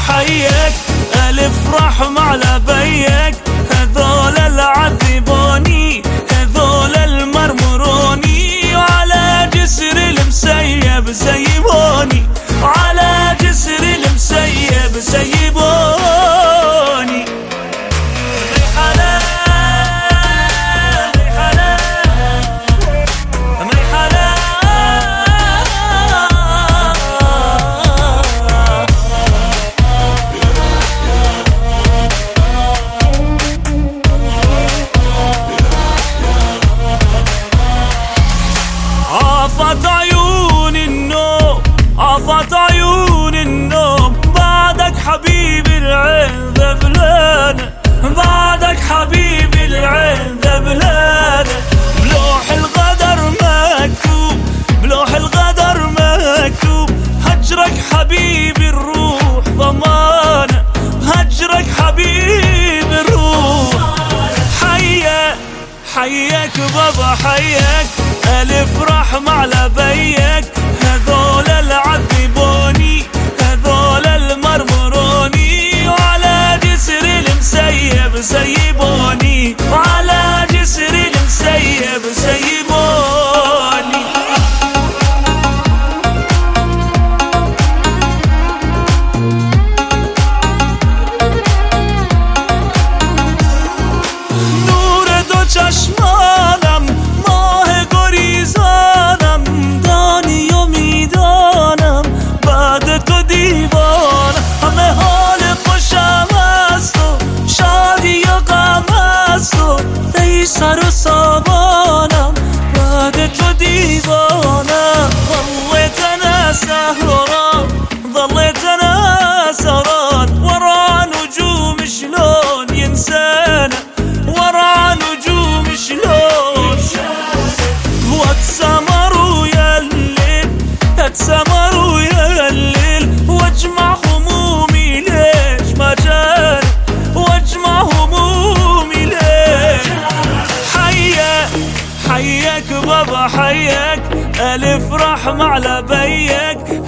حيك، ألف رحمة على بيك. هذول العذبوني، هذول المرمروني، وعلى جسر المسيب سيبوني، وعلى جسر المسيب سيبوني. عافت عيون النوم، عافت عيون النوم، بعدك حبيبي العين ذبلانة، بعدك حبيبي العين ذبلانة. بلوح الغدر مكتوب، بلوح الغدر مكتوب، هجرك حبيبي الروح ضمانة، هجرك حبيبي الروح. حيك حيك بابا حيك، ألف رحمة على بيك. هذول العذبوني، هذول المرمروني، وعلى جسر المسيب سيبوني، وعلى جسر المسيب سيبوني. نور دو چشمانم، ماه گریزانم، دانی و میدانم بعد تو دیوانم. همه حال خوشم است و شادی و غم است و ای سر و سامانم بعد تو دیوانم. ظليت انا سهران، ظليت انا سهران، ورا نجوم شلون ينسانا، ورا نجوم شلون. واتسمر ويا الليل، اتسمر ويا الليل، واجمع همومي ليش ما جاني، واجمع همومي ليش. حيك حيك بابا حيك، ألف رحمة على بيك.